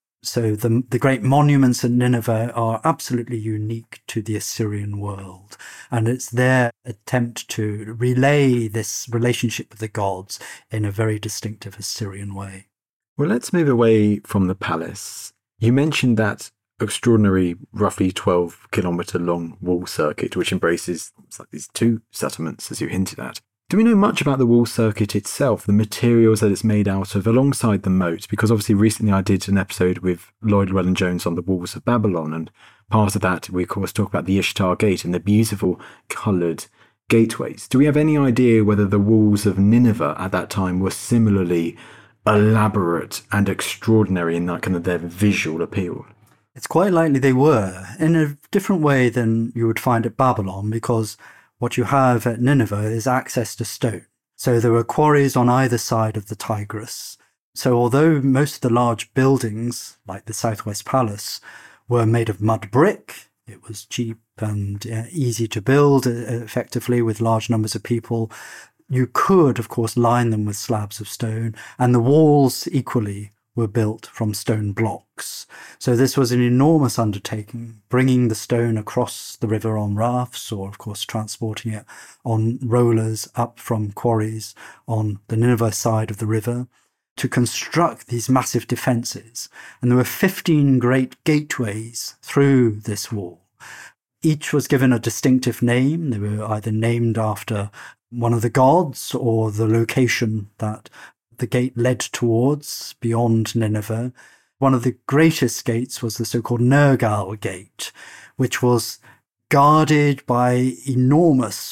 [SPEAKER 4] So the great monuments at Nineveh are absolutely unique to the Assyrian world. And it's their attempt to relay this relationship with the gods in a very distinctive Assyrian way.
[SPEAKER 3] Well, let's move away from the palace. You mentioned that extraordinary, roughly 12-kilometre long wall circuit, which embraces these two settlements, as you hinted at. Do we know much about the wall circuit itself, the materials that it's made out of, alongside the moat? Because obviously recently I did an episode with Lloyd Llewellyn-Jones on the walls of Babylon, and part of that we of course talk about the Ishtar Gate and the beautiful coloured gateways. Do we have any idea whether the walls of Nineveh at that time were similarly elaborate and extraordinary in that kind of their visual appeal?
[SPEAKER 4] It's quite likely they were, in a different way than you would find at Babylon, because what you have at Nineveh is access to stone. So there were quarries on either side of the Tigris. So although most of the large buildings, like the Southwest Palace, were made of mud brick, it was cheap and easy to build effectively with large numbers of people. You could, of course, line them with slabs of stone, and the walls equally were built from stone blocks. So this was an enormous undertaking, bringing the stone across the river on rafts, or of course transporting it on rollers up from quarries on the Nineveh side of the river to construct these massive defences. And there were 15 great gateways through this wall. Each was given a distinctive name. They were either named after one of the gods or the location that the gate led towards beyond Nineveh. One of the greatest gates was the so-called Nergal Gate, which was guarded by enormous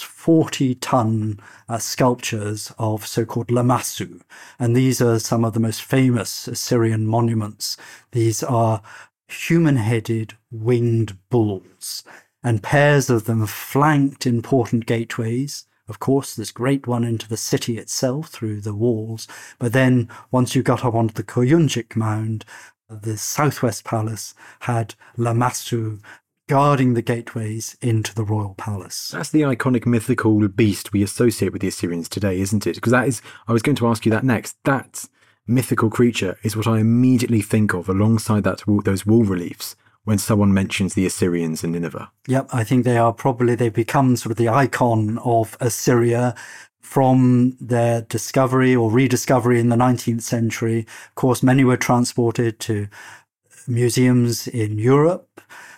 [SPEAKER 4] 40-ton sculptures of so-called Lamassu. And these are some of the most famous Assyrian monuments. These are human-headed winged bulls. and pairs of them flanked important gateways. Of course, this great one into the city itself through the walls. But then once you got up onto the Koyunjik Mound, the southwest palace had Lamassu guarding the gateways into the royal palace.
[SPEAKER 3] That's the iconic mythical beast we associate with the Assyrians today, isn't it? Because I was going to ask you that next. That mythical creature is what I immediately think of alongside those wall reliefs when someone mentions the Assyrians and Nineveh.
[SPEAKER 4] Yep, I think they've become sort of the icon of Assyria from their discovery or rediscovery in the 19th century. Of course, many were transported to museums in Europe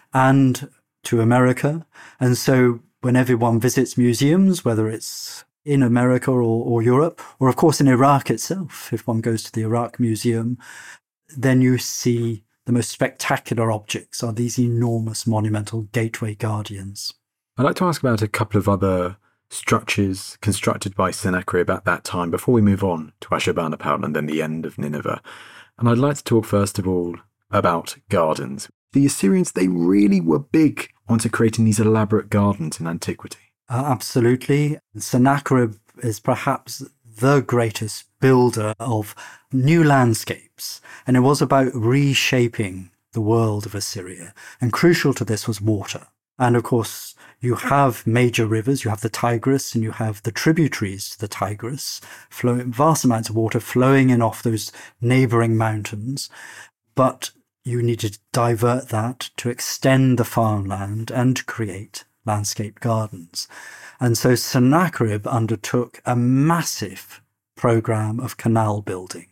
[SPEAKER 4] and to America. And so when everyone visits museums, whether it's in America or Europe, or of course in Iraq itself, if one goes to the Iraq Museum, then you see the most spectacular objects are these enormous monumental gateway guardians.
[SPEAKER 3] I'd like to ask about a couple of other structures constructed by Sennacherib at that time before we move on to Ashurbanipal and then the end of Nineveh. And I'd like to talk first of all about gardens. The Assyrians, they really were big onto creating these elaborate gardens in antiquity.
[SPEAKER 4] Absolutely. Sennacherib is perhaps the greatest builder of new landscapes, and it was about reshaping the world of Assyria. And crucial to this was water. And of course, you have major rivers, you have the Tigris, and you have the tributaries to the Tigris, vast amounts of water flowing in off those neighboring mountains. But you needed to divert that to extend the farmland and create landscape gardens. And so Sennacherib undertook a massive program of canal building,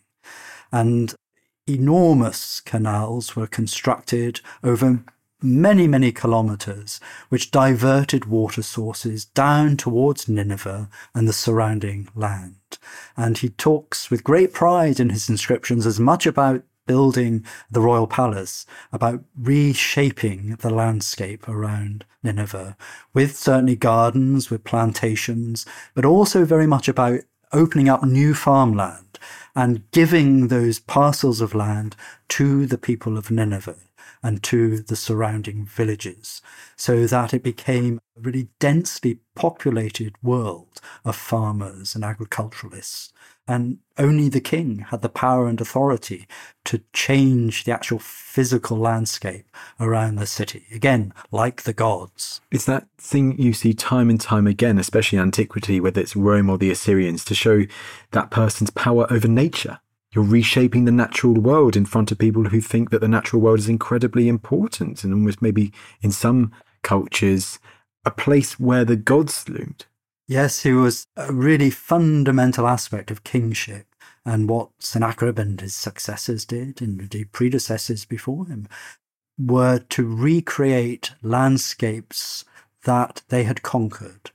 [SPEAKER 4] and enormous canals were constructed over many, many kilometers, which diverted water sources down towards Nineveh and the surrounding land. And he talks with great pride in his inscriptions as much about building the royal palace, about reshaping the landscape around Nineveh, with certainly gardens, with plantations, but also very much about opening up new farmland and giving those parcels of land to the people of Nineveh and to the surrounding villages, so that it became a really densely populated world of farmers and agriculturalists. And only the king had the power and authority to change the actual physical landscape around the city. Again, like the gods.
[SPEAKER 3] It's that thing you see time and time again, especially in antiquity, whether it's Rome or the Assyrians, to show that person's power over nature. You're reshaping the natural world in front of people who think that the natural world is incredibly important and almost maybe in some cultures a place where the gods loomed.
[SPEAKER 4] Yes, it was a really fundamental aspect of kingship, and what Sennacherib and his successors did, and indeed predecessors before him, were to recreate landscapes that they had conquered.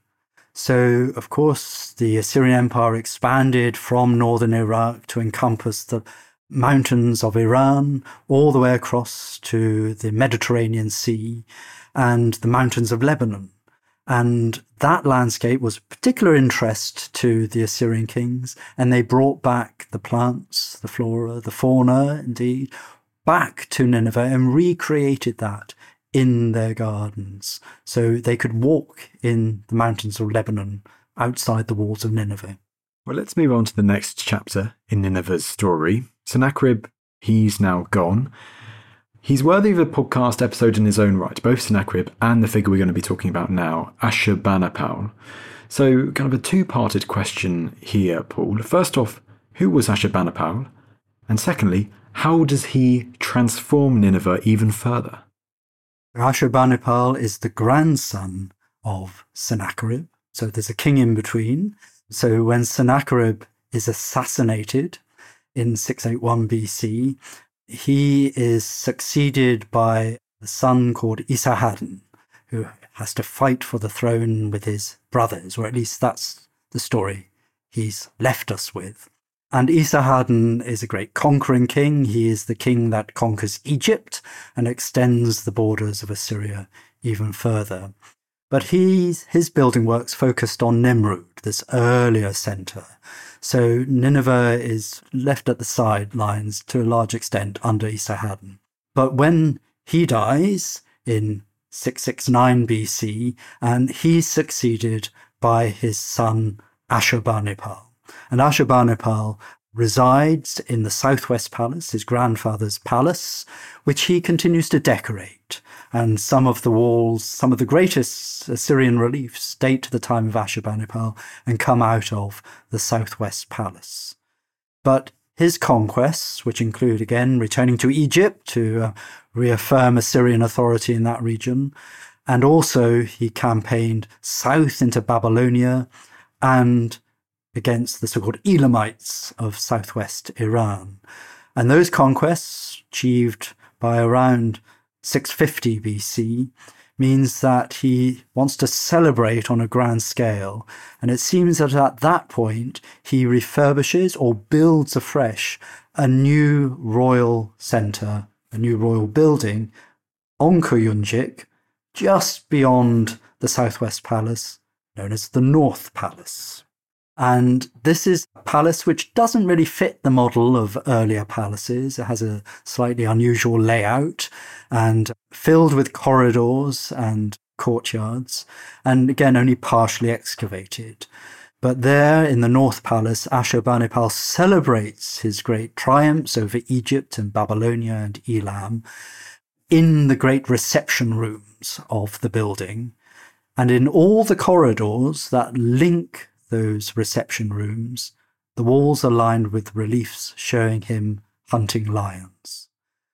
[SPEAKER 4] So, of course, the Assyrian Empire expanded from northern Iraq to encompass the mountains of Iran, all the way across to the Mediterranean Sea and the mountains of Lebanon. And that landscape was of particular interest to the Assyrian kings, and they brought back the plants, the flora, the fauna, indeed, back to Nineveh and recreated that in their gardens, so they could walk in the mountains of Lebanon outside the walls of Nineveh.
[SPEAKER 3] Well, let's move on to the next chapter in Nineveh's story. Sennacherib, he's now gone. He's worthy of a podcast episode in his own right, both Sennacherib and the figure we're going to be talking about now, Ashurbanipal. So, kind of a two-parted question here, Paul. First off, who was Ashurbanipal? And secondly, how does he transform Nineveh even further?
[SPEAKER 4] Ashurbanipal is the grandson of Sennacherib, so there's a king in between. So when Sennacherib is assassinated in 681 BC, he is succeeded by a son called Esarhaddon, who has to fight for the throne with his brothers, or at least that's the story he's left us with. And Esarhaddon is a great conquering king. He is the king that conquers Egypt and extends the borders of Assyria even further. But his building works focused on Nimrud, this earlier center. So Nineveh is left at the sidelines to a large extent under Esarhaddon. But when he dies in 669 BC, and he's succeeded by his son Ashurbanipal. And Ashurbanipal resides in the Southwest Palace, his grandfather's palace, which he continues to decorate. And some of the walls, some of the greatest Assyrian reliefs date to the time of Ashurbanipal and come out of the Southwest Palace. But his conquests, which include, again, returning to Egypt to reaffirm Assyrian authority in that region, and also he campaigned south into Babylonia and against the so-called Elamites of southwest Iran. And those conquests, achieved by around 650 BC, means that he wants to celebrate on a grand scale. And it seems that at that point, he refurbishes or builds afresh a new royal centre, a new royal building on Kuyunjik, just beyond the Southwest Palace, known as the North Palace. And this is a palace which doesn't really fit the model of earlier palaces. It has a slightly unusual layout and filled with corridors and courtyards, and again, only partially excavated. But there in the North Palace, Ashurbanipal celebrates his great triumphs over Egypt and Babylonia and Elam in the great reception rooms of the building. And in all the corridors that link those reception rooms, the walls are lined with reliefs showing him hunting lions.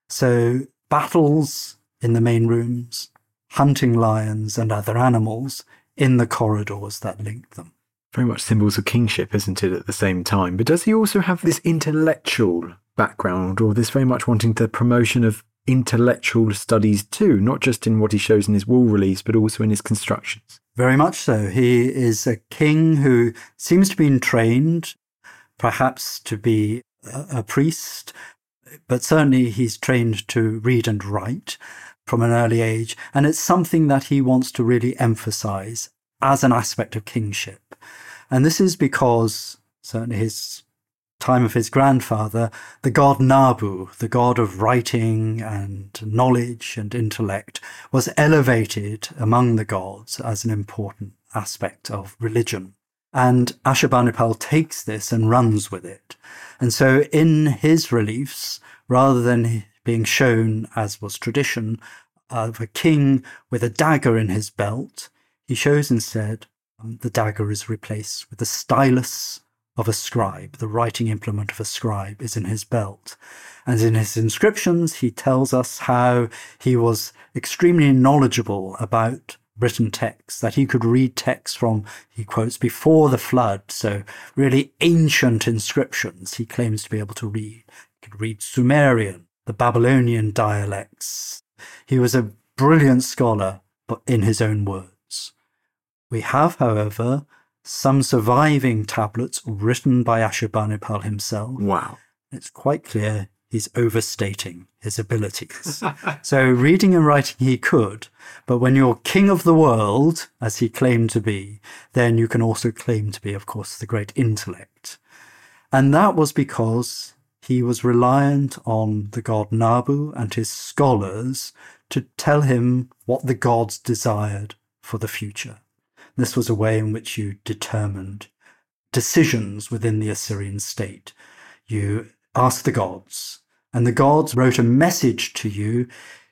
[SPEAKER 4] So battles in the main rooms, hunting lions and other animals in the corridors that link them.
[SPEAKER 6] Very much symbols of kingship, isn't it, at the same time? But does he also have this intellectual background, or this very much wanting the promotion of intellectual studies too, not just in what he shows in his wall reliefs, but also in his constructions?
[SPEAKER 4] Very much so. He is a king who seems to have been trained, perhaps to be a priest, but certainly he's trained to read and write from an early age. And it's something that he wants to really emphasize as an aspect of kingship. And this is because, certainly his time of his grandfather, the god Nabu, the god of writing and knowledge and intellect, was elevated among the gods as an important aspect of religion. And Ashurbanipal takes this and runs with it. And so in his reliefs, rather than being shown, as was tradition, of a king with a dagger in his belt, he shows instead the dagger is replaced with the stylus of a scribe. The writing implement of a scribe is in his belt. And in his inscriptions, he tells us how he was extremely knowledgeable about written texts, that he could read texts from, he quotes, before the flood. So really ancient inscriptions he claims to be able to read. He could read Sumerian, the Babylonian dialects. He was a brilliant scholar, but in his own words. We have, however, some surviving tablets written by Ashurbanipal himself.
[SPEAKER 6] Wow.
[SPEAKER 4] It's quite clear he's overstating his abilities. So reading and writing he could, but when you're king of the world, as he claimed to be, then you can also claim to be, of course, the great intellect. And that was because he was reliant on the god Nabu and his scholars to tell him what the gods desired for the future. This was a way in which you determined decisions within the Assyrian state. You asked the gods, and the gods wrote a message to you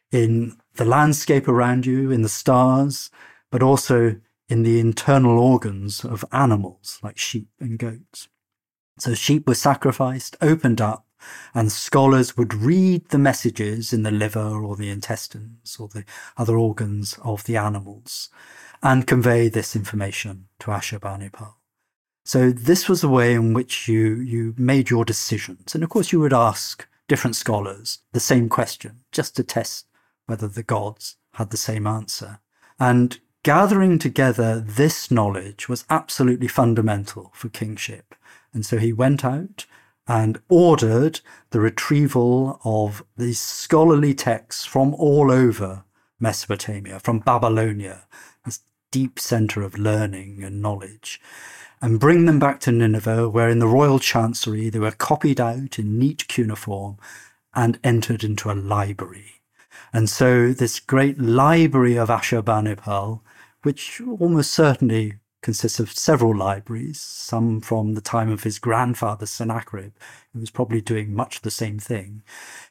[SPEAKER 4] in the landscape around you, in the stars, but also in the internal organs of animals like sheep and goats. So sheep were sacrificed, opened up, and scholars would read the messages in the liver or the intestines or the other organs of the animals and convey this information to Ashurbanipal. So this was the way in which you made your decisions. And of course you would ask different scholars the same question, just to test whether the gods had the same answer. And gathering together this knowledge was absolutely fundamental for kingship. And so he went out and ordered the retrieval of these scholarly texts from all over Mesopotamia, from Babylonia, this deep center of learning and knowledge, and bring them back to Nineveh, where in the royal chancery they were copied out in neat cuneiform and entered into a library. And so this great library of Ashurbanipal, which almost certainly consists of several libraries, some from the time of his grandfather Sennacherib, who was probably doing much the same thing,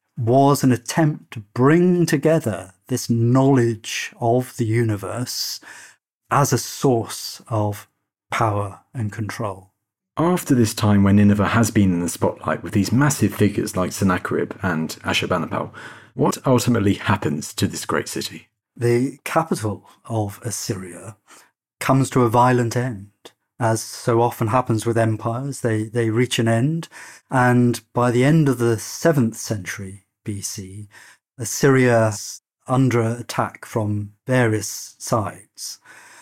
[SPEAKER 4] was an attempt to bring together this knowledge of the universe as a source of power and control.
[SPEAKER 6] After this time when Nineveh has been in the spotlight with these massive figures like Sennacherib and Ashurbanipal, what ultimately happens to this great city?
[SPEAKER 4] The capital of Assyria comes to a violent end. As so often happens with empires, they reach an end, and by the end of the 7th century BC, Assyria is under attack from various sides.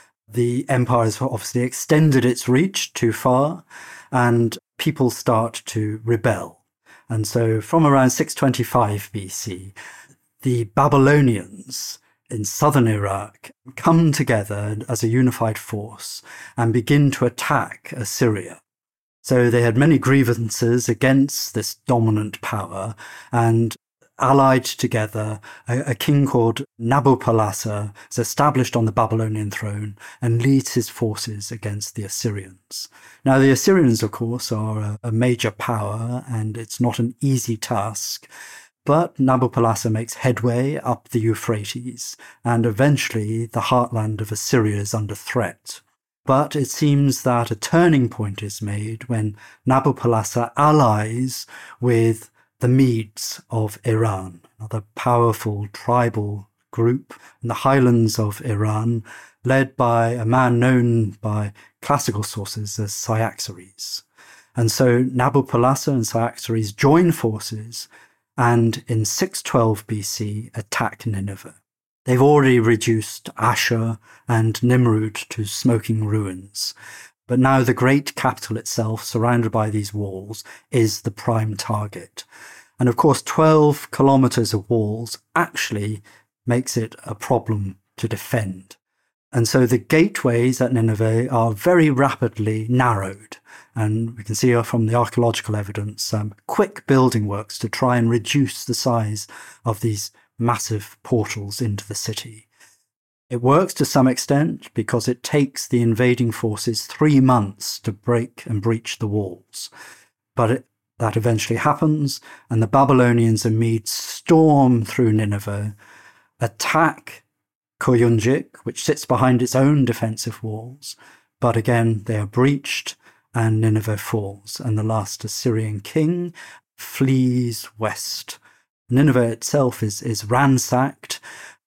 [SPEAKER 4] The empire has obviously extended its reach too far, and people start to rebel. And so from around 625 BC, the Babylonians in southern Iraq come together as a unified force and begin to attack Assyria. So they had many grievances against this dominant power and allied together. A king called Nabopolassar is established on the Babylonian throne and leads his forces against the Assyrians. Now, the Assyrians, of course, are a major power, and it's not an easy task. But Nabopolassar makes headway up the Euphrates, and eventually the heartland of Assyria is under threat. But it seems that a turning point is made when Nabopolassar allies with the Medes of Iran, another powerful tribal group in the highlands of Iran, led by a man known by classical sources as Cyaxares. And so Nabopolassar and Cyaxares join forces and in 612 BC attack Nineveh. They've already reduced Ashur and Nimrud to smoking ruins. But now the great capital itself, surrounded by these walls, is the prime target. And of course, 12 kilometers of walls actually makes it a problem to defend. And so the gateways at Nineveh are very rapidly narrowed. And we can see from the archaeological evidence, quick building works to try and reduce the size of these massive portals into the city. It works to some extent because it takes the invading forces 3 months to break and breach the walls. But that eventually happens, and the Babylonians and Medes storm through Nineveh, attack Koyunjik, which sits behind its own defensive walls. But again, they are breached, and Nineveh falls, and the last Assyrian king flees west. Nineveh itself is ransacked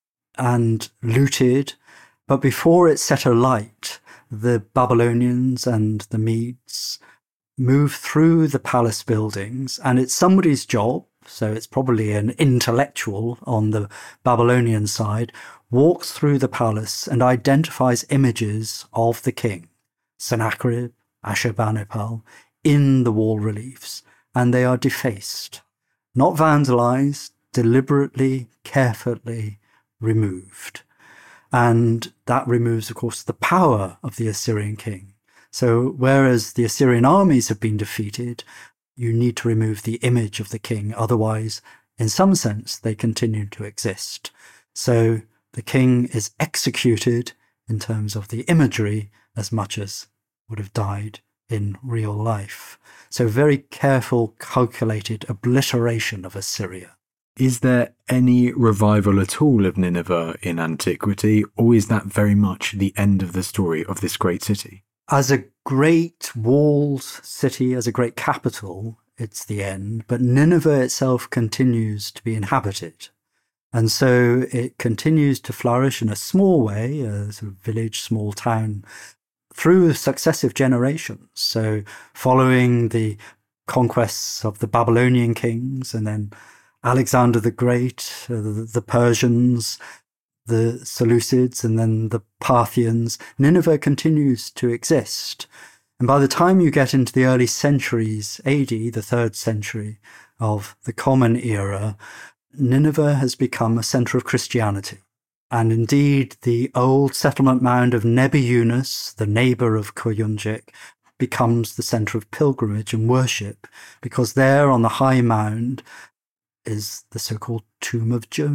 [SPEAKER 4] and looted, but before it's set alight, the Babylonians and the Medes move through the palace buildings, and it's somebody's job, so it's probably an intellectual on the Babylonian side, walks through the palace and identifies images of the king, Sennacherib, Ashurbanipal, in the wall reliefs, and they are defaced, not vandalized, deliberately, carefully removed. And that removes, of course, the power of the Assyrian king. So whereas the Assyrian armies have been defeated, you need to remove the image of the king. Otherwise, in some sense, they continue to exist. So the king is executed in terms of the imagery as much as would have died in real life. So very careful, calculated obliteration of Assyria.
[SPEAKER 6] Is there any revival at all of Nineveh in antiquity, or is that very much the end of the story of this great city?
[SPEAKER 4] As a great walled city, as a great capital, it's the end, but Nineveh itself continues to be inhabited. And so it continues to flourish in a small way, a sort of village, small town, through successive generations. So following the conquests of the Babylonian kings, and then Alexander the Great, the Persians, the Seleucids, and then the Parthians, Nineveh continues to exist. And by the time you get into the early centuries, AD, the 3rd century of the Common Era, Nineveh has become a centre of Christianity. And indeed, the old settlement mound of Nebi Yunus, the neighbour of Koyunjik, becomes the centre of pilgrimage and worship, because there on the high mound is the so-called Tomb of Jonah.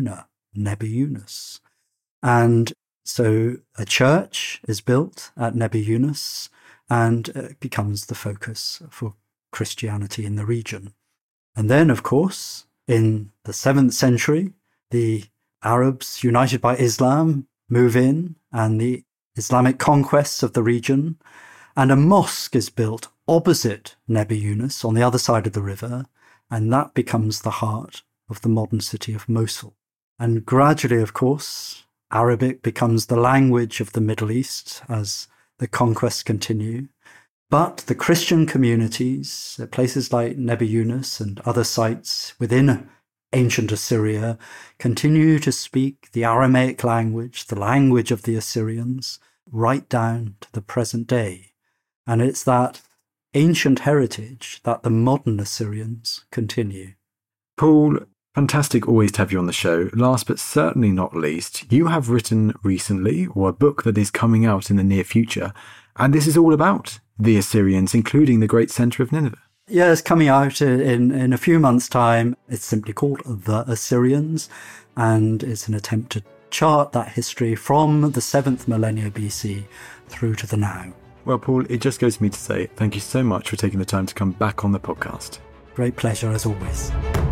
[SPEAKER 4] Nebi Yunus. And so a church is built at Nebi Yunus, and it becomes the focus for Christianity in the region. And then, of course, in the 7th century, the Arabs, united by Islam, move in, and the Islamic conquests of the region, and a mosque is built opposite Nebi Yunus on the other side of the river, and that becomes the heart of the modern city of Mosul. And gradually, of course, Arabic becomes the language of the Middle East as the conquests continue. But the Christian communities at places like Nebi Yunus and other sites within ancient Assyria continue to speak the Aramaic language, the language of the Assyrians, right down to the present day. And it's that ancient heritage that the modern Assyrians continue.
[SPEAKER 6] Paul, fantastic always to have you on the show. Last but certainly not least, you have written recently, or a book that is coming out in the near future, and this is all about the Assyrians, including the great centre of Nineveh.
[SPEAKER 4] Yeah, it's coming out in a few months' time. It's simply called The Assyrians, and it's an attempt to chart that history from the 7th millennia BC through to the now.
[SPEAKER 6] Well, Paul, it just goes to me to say thank you so much for taking the time to come back on the podcast.
[SPEAKER 4] Great pleasure, as always.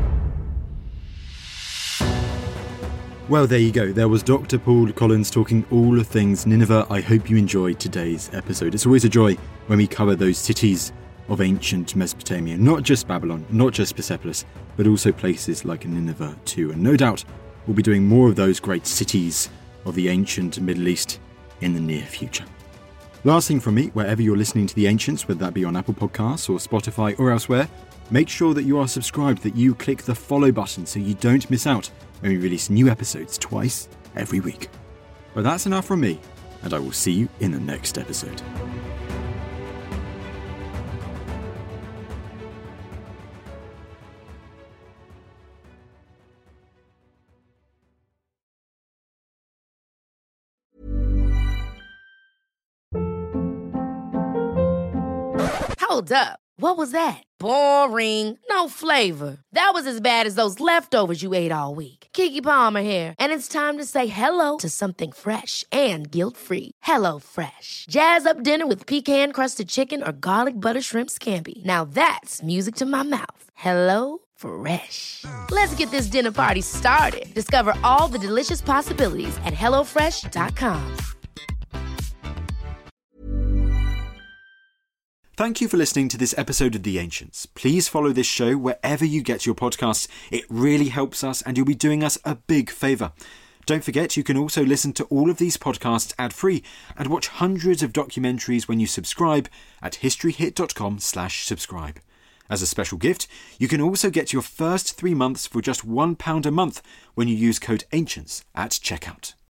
[SPEAKER 3] Well, there you go. There was Dr. Paul Collins talking all things Nineveh. I hope you enjoyed today's episode. It's always a joy when we cover those cities of ancient Mesopotamia, not just Babylon, not just Persepolis, but also places like Nineveh too. And no doubt we'll be doing more of those great cities of the ancient Middle East in the near future. Last thing from me, wherever you're listening to The Ancients, whether that be on Apple Podcasts or Spotify or elsewhere, make sure that you are subscribed, that you click the follow button so you don't miss out when we release new episodes twice every week. But that's enough from me, and I will see you in the next episode.
[SPEAKER 1] Hold up. What was that? Boring. No flavor. That was as bad as those leftovers you ate all week. Keke Palmer here, and it's time to say hello to something fresh and guilt-free. Hello Fresh. Jazz up dinner with pecan-crusted chicken or garlic butter shrimp scampi. Now that's music to my mouth. Hello Fresh. Let's get this dinner party started. Discover all the delicious possibilities at HelloFresh.com.
[SPEAKER 3] Thank you for listening to this episode of The Ancients. Please follow this show wherever you get your podcasts. It really helps us, and you'll be doing us a big favour. Don't forget, you can also listen to all of these podcasts ad-free and watch hundreds of documentaries when you subscribe at historyhit.com/subscribe. As a special gift, you can also get your first 3 months for just £1 a month when you use code ANCIENTS at checkout.